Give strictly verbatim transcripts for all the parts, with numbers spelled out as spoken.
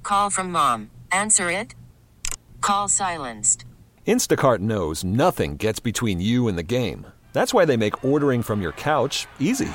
Call from mom. Answer it. Call silenced. Instacart knows nothing gets between you and the game. That's why they make ordering from your couch easy.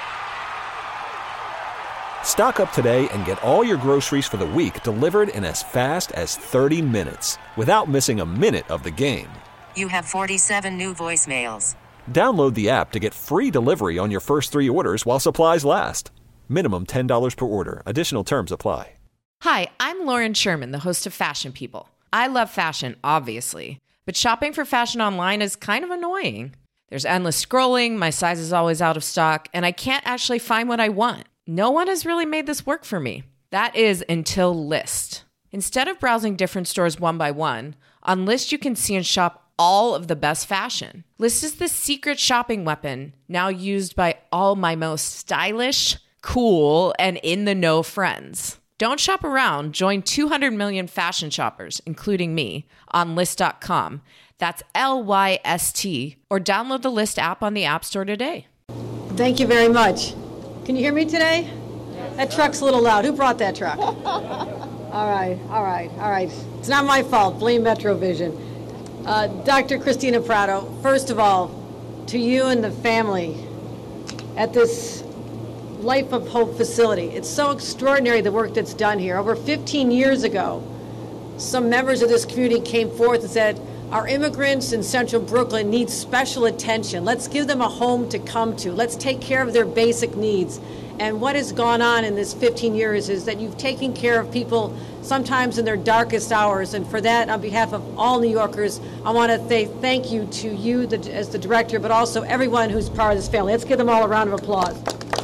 Stock up today and get all your groceries for the week delivered in as fast as thirty minutes without missing a minute of the game. You have forty-seven new voicemails. Download the app to get free delivery on your first three orders while supplies last. Minimum ten dollars per order. Additional terms apply. Hi, I'm Lauren Sherman, the host of Fashion People. I love fashion, obviously, but shopping for fashion online is kind of annoying. There's endless scrolling, my size is always out of stock, and I can't actually find what I want. No one has really made this work for me. That is until Lyst. Instead of browsing different stores one by one, on Lyst you can see and shop all of the best fashion. Lyst is the secret shopping weapon now used by all my most stylish, cool, and in-the-know friends. Don't shop around. Join two hundred million fashion shoppers, including me, on Lyst dot com. That's L Y S T, or download the Lyst app on the App Store today. Thank you very much. Can you hear me today? That truck's a little loud. Who brought that truck? All right, all right, all right. It's not my fault. Blame Metrovision. Uh, Doctor Christina Prado, first of all, to you and the family at this Life of Hope facility. It's so extraordinary the work that's done here. Over fifteen years ago, some members of this community came forth and said, our immigrants in central Brooklyn need special attention. Let's give them a home to come to. Let's take care of their basic needs. And what has gone on in this fifteen years is that you've taken care of people sometimes in their darkest hours. And for that, on behalf of all New Yorkers, I want to say thank you to you the, as the director, but also everyone who's part of this family. Let's give them all a round of applause.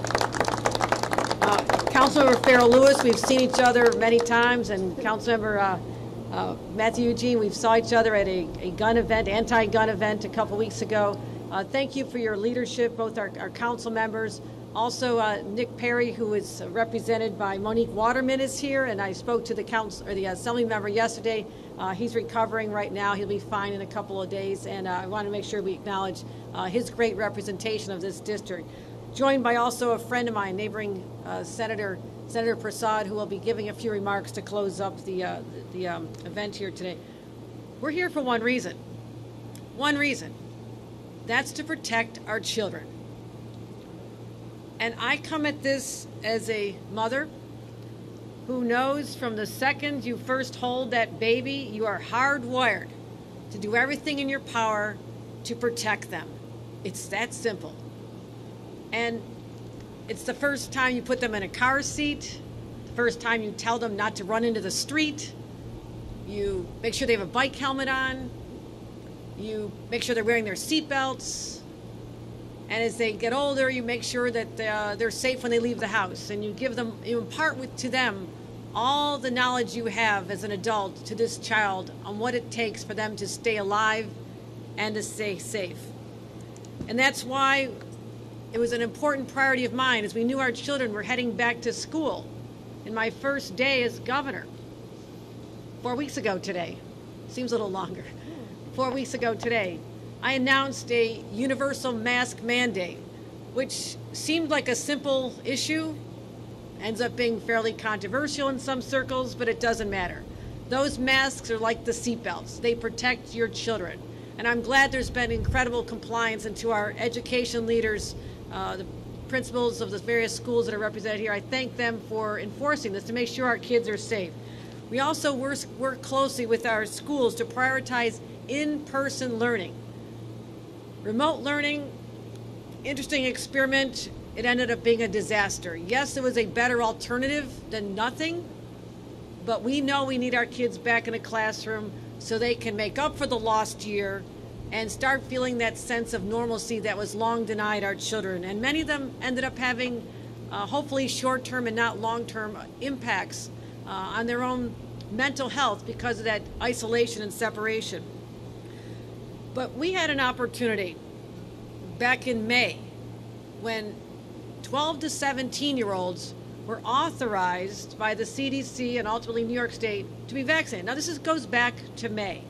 Councilmember Farrell Lewis, we've seen each other many times, and Councilmember uh, uh, Matthew Eugene, we've saw each other at a, a gun event, anti-gun event a couple weeks ago. Uh, thank you for your leadership, both our, our council members. Also, uh, Nick Perry, who is represented by Monique Waterman, is here, and I spoke to the council or the assembly member yesterday. Uh, he's recovering right now. He'll be fine in a couple of days, and uh, I want to make sure we acknowledge uh, his great representation of this district. Joined by also a friend of mine, neighboring uh, Senator Senator Prasad, who will be giving a few remarks to close up the uh, the, the um, event here today. We're here for one reason. One reason. That's to protect our children. And I come at this as a mother who knows from the second you first hold that baby, you are hardwired to do everything in your power to protect them. It's that simple. And it's the first time you put them in a car seat, the first time you tell them not to run into the street, you make sure they have a bike helmet on, you make sure they're wearing their seatbelts, and as they get older, you make sure that uh, they're safe when they leave the house, and you give them, you impart with, to them all the knowledge you have as an adult to this child on what it takes for them to stay alive and to stay safe. And that's why it was an important priority of mine as we knew our children were heading back to school in my first day as governor. Four weeks ago today, seems a little longer, four weeks ago today, I announced a universal mask mandate, which seemed like a simple issue, ends up being fairly controversial in some circles, but it doesn't matter. Those masks are like the seatbelts. They protect your children. And I'm glad there's been incredible compliance, and to our education leaders, Uh, the principals of the various schools that are represented here, I thank them for enforcing this to make sure our kids are safe. We also work, work closely with our schools to prioritize in-person learning. Remote learning, interesting experiment, it ended up being a disaster. Yes, it was a better alternative than nothing, but we know we need our kids back in a classroom so they can make up for the lost year and start feeling that sense of normalcy that was long denied our children. And many of them ended up having uh, hopefully short-term and not long-term impacts uh, on their own mental health because of that isolation and separation. But we had an opportunity back in May when twelve to seventeen year olds were authorized by the C D C and ultimately New York State to be vaccinated. Now this is, goes back to May.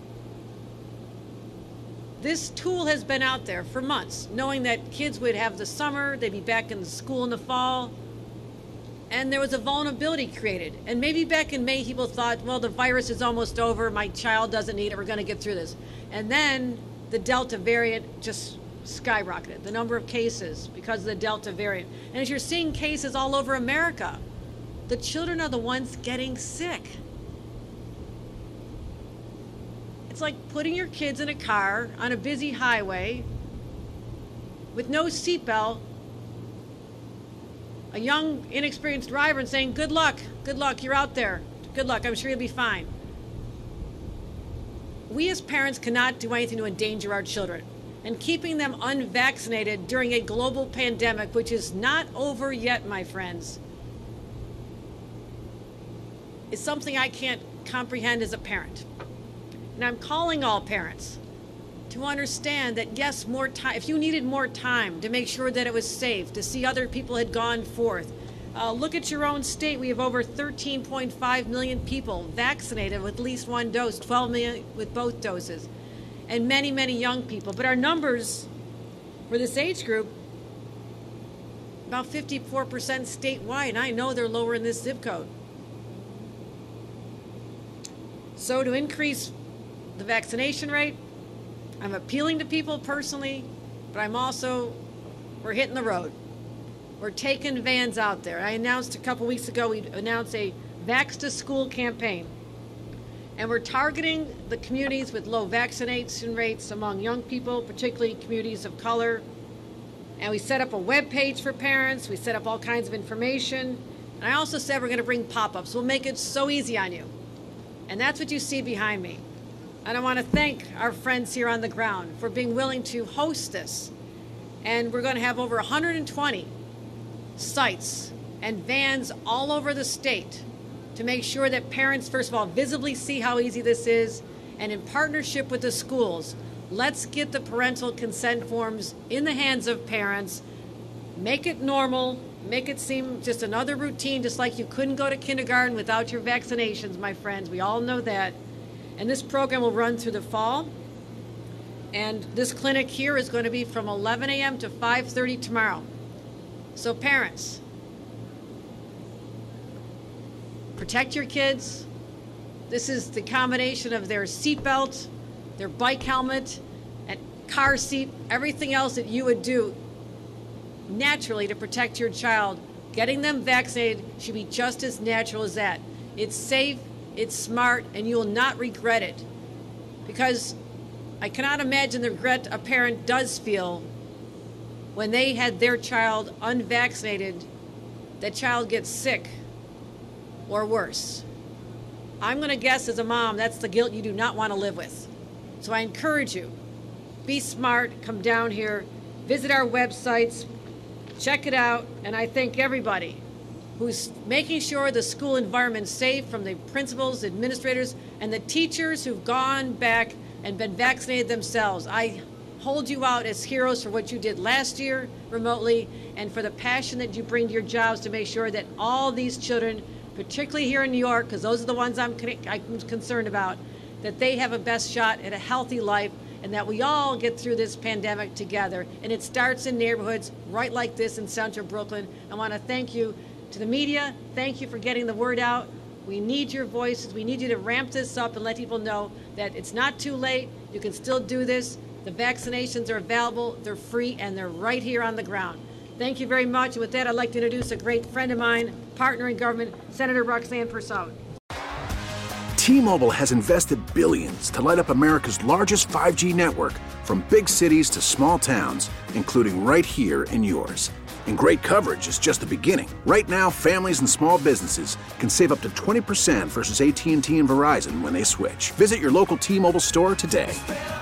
This tool has been out there for months, knowing that kids would have the summer, they'd be back in school in the fall. and there was a vulnerability created. And maybe back in May, people thought, well, the virus is almost over. My child doesn't need it. We're going to get through this. And then the Delta variant just skyrocketed, the number of cases because of the Delta variant. And as you're seeing cases all over America, the children are the ones getting sick. It's like putting your kids in a car on a busy highway with no seatbelt, a young, inexperienced driver, and saying, good luck, good luck, you're out there. Good luck, I'm sure you'll be fine. We as parents cannot do anything to endanger our children. And keeping them unvaccinated during a global pandemic, which is not over yet, my friends, is something I can't comprehend as a parent. And I'm calling all parents to understand that, yes, more time, if you needed more time to make sure that it was safe, to see other people had gone forth, uh, look at your own state. We have over thirteen point five million people vaccinated with at least one dose, twelve million with both doses, and many, many young people. But our numbers for this age group, about fifty-four percent statewide, and I know they're lower in this zip code. So to increase the vaccination rate, I'm appealing to people personally, but I'm also, we're hitting the road. We're taking vans out there. I announced a couple weeks ago, we announced a Vax to School campaign. And we're targeting the communities with low vaccination rates among young people, particularly communities of color. And we set up a web page for parents. We set up all kinds of information. And I also said we're going to bring pop-ups. We'll make it so easy on you. And that's what you see behind me. And I want to thank our friends here on the ground for being willing to host this. And we're going to have over one hundred twenty sites and vans all over the state to make sure that parents, first of all, visibly see how easy this is. And in partnership with the schools, let's get the parental consent forms in the hands of parents. Make it normal. Make it seem just another routine, just like you couldn't go to kindergarten without your vaccinations, my friends. We all know that. And this program will run through the fall. And this clinic here is going to be from eleven a.m. to five thirty tomorrow. So parents, protect your kids. This is the combination of their seatbelt, their bike helmet, and car seat, everything else that you would do naturally to protect your child. Getting them vaccinated should be just as natural as that. It's safe, it's smart, and you will not regret it. Because I cannot imagine the regret a parent does feel when they had their child unvaccinated, that child gets sick or worse. I'm going to guess as a mom, that's the guilt you do not want to live with. So I encourage you, be smart, come down here, visit our websites, check it out, and I thank everybody who's making sure the school environment's safe, from the principals, administrators, and the teachers who've gone back and been vaccinated themselves. I hold you out as heroes for what you did last year remotely and for the passion that you bring to your jobs to make sure that all these children, particularly here in New York, because those are the ones I'm, I'm concerned about, that they have a best shot at a healthy life and that we all get through this pandemic together. And it starts in neighborhoods right like this in central Brooklyn. I want to thank you to the media. Thank you for getting the word out. We need your voices. We need you to ramp this up and let people know that it's not too late. You can still do this. The vaccinations are available, they're free, and they're right here on the ground. Thank you very much. And with that, I'd like to introduce a great friend of mine, partner in government, Senator Roxanne Persaud. T-Mobile has invested billions to light up America's largest five G network, from big cities to small towns, including right here in yours. And great coverage is just the beginning. Right now, families and small businesses can save up to twenty percent versus A T and T and Verizon when they switch. Visit your local T-Mobile store today.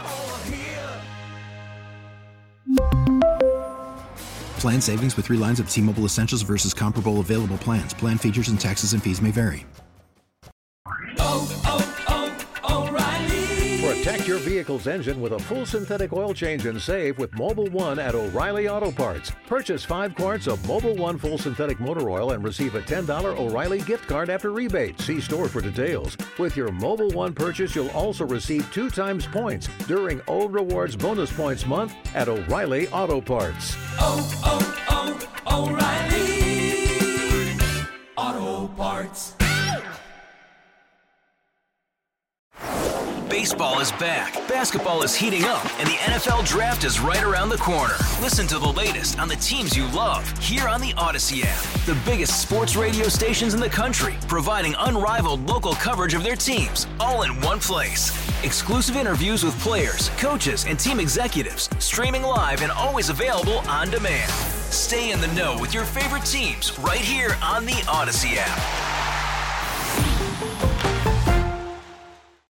Plan savings with three lines of T-Mobile Essentials versus comparable available plans. Plan features and taxes and fees may vary. Oh, oh, oh, O'Reilly. Protect your vehicle's engine with a full synthetic oil change and save with Mobil one at O'Reilly Auto Parts. Purchase five quarts of Mobil one full synthetic motor oil and receive a ten dollars O'Reilly gift card after rebate. See store for details. With your Mobil one purchase, you'll also receive two times points during O Rewards Bonus Points Month at O'Reilly Auto Parts. Oh, oh, oh, O'Reilly Baseball is back, basketball is heating up, and the N F L Draft is right around the corner. Listen to the latest on the teams you love here on the Odyssey app. The biggest sports radio stations in the country, providing unrivaled local coverage of their teams, all in one place. Exclusive interviews with players, coaches, and team executives, streaming live and always available on demand. Stay in the know with your favorite teams right here on the Odyssey app.